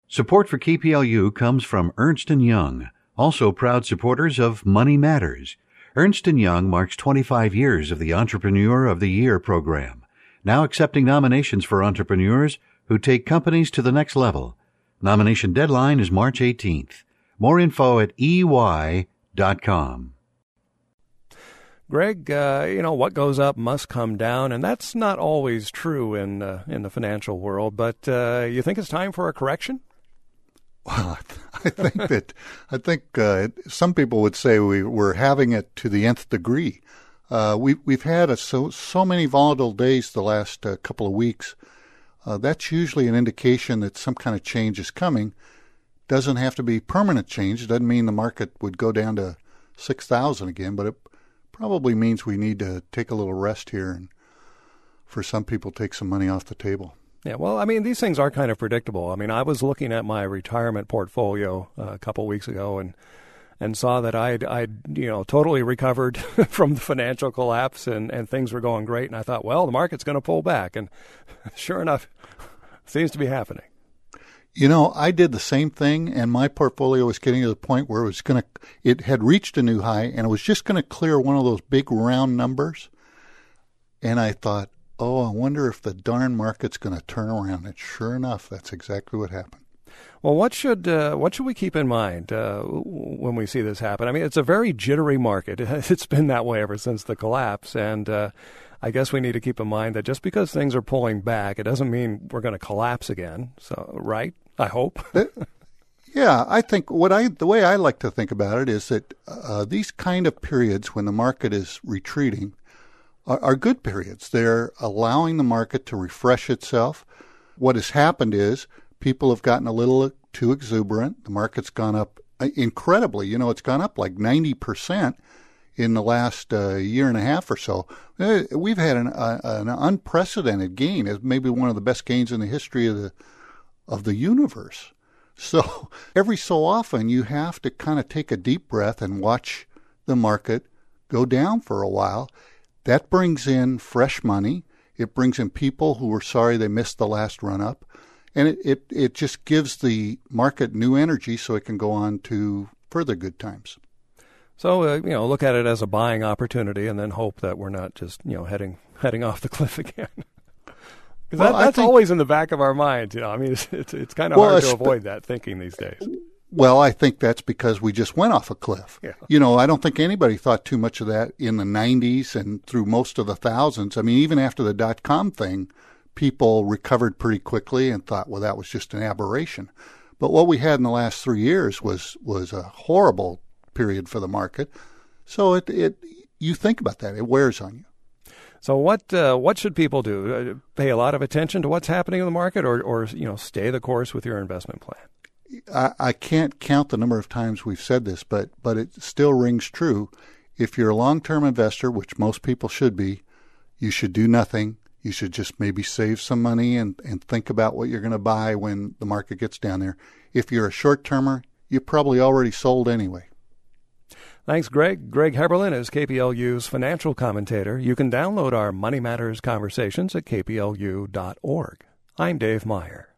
Support for KPLU comes from Ernst & Young, also proud supporters of Money Matters. Ernst & Young marks 25 years of the Entrepreneur of the Year program, now accepting nominations for entrepreneurs who take companies to the next level. Nomination deadline is March 18th. More info at ey.com. Greg, what goes up must come down, and that's not always true in the financial world, but you think it's time for a correction? Well, I think some people would say we're having it to the nth degree. We've had so many volatile days the last couple of weeks. That's usually an indication that some kind of change is coming. Doesn't have to be permanent change. It doesn't mean the market would go down to 6,000 again, but it probably means we need to take a little rest here and, for some people, take some money off the table. Yeah, well, I mean, these things are kind of predictable. I mean, I was looking at my retirement portfolio a couple weeks ago and saw that I'd totally recovered from the financial collapse and things were going great. And I thought, well, the market's going to pull back. And sure enough, it seems to be happening. I did the same thing, and my portfolio was getting to the point where it had reached a new high, and it was just going to clear one of those big round numbers. And I thought, oh, I wonder if the darn market's going to turn around. And sure enough, that's exactly what happened. Well, what should we keep in mind when we see this happen? I mean, it's a very jittery market. It's been that way ever since the collapse, and I guess we need to keep in mind that just because things are pulling back, it doesn't mean we're going to collapse again. So, right? I hope. Yeah, I think the way I like to think about it is that these kind of periods when the market is retreating are good periods. They're allowing the market to refresh itself. What has happened is people have gotten a little too exuberant. The market's gone up incredibly. It's gone up like 90% in the last year and a half or so. We've had an unprecedented gain, as maybe one of the best gains in the history of the universe. So every so often you have to kind of take a deep breath and watch the market go down for a while. That brings in fresh money. It brings in people who were sorry they missed the last run-up. And it just gives the market new energy so it can go on to further good times. So, look at it as a buying opportunity and then hope that we're not just, heading off the cliff again. Because that's always in the back of our minds. I mean, it's kind of hard to avoid that thinking these days. Well, I think that's because we just went off a cliff. Yeah. I don't think anybody thought too much of that in the 90s and through most of the thousands. I mean, even after the dot-com thing, people recovered pretty quickly and thought, well, that was just an aberration. But what we had in the last 3 years was a horrible period for the market. So you think about that. It wears on you. So what should people do? Pay a lot of attention to what's happening in the market or stay the course with your investment plan? I can't count the number of times we've said this, but it still rings true. If you're a long-term investor, which most people should be, you should do nothing. You should just maybe save some money and think about what you're going to buy when the market gets down there. If you're a short-termer, you probably already sold anyway. Thanks, Greg. Greg Heberlein is KPLU's financial commentator. You can download our Money Matters conversations at kplu.org. I'm Dave Meyer.